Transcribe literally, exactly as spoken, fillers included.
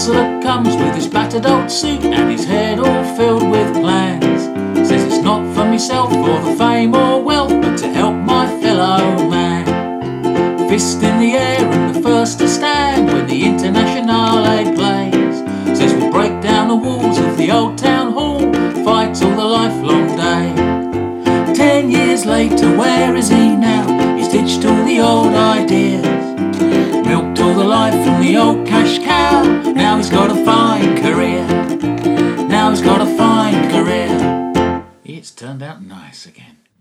councillor comes with his battered old suit and his head all filled with plans. Says it's not for myself or the fame or wealth, but to help my fellow man. Fist in the air and the first to stand when the Internationale plays. Says we'll break down the walls of the old town hall, fight all the lifelong day. Ten years later, where is he now? He's ditched all the old ideas, milked all the life from the old cash cow. Now he's got a fine career. Now he's got a fine career. It's turned out nice again.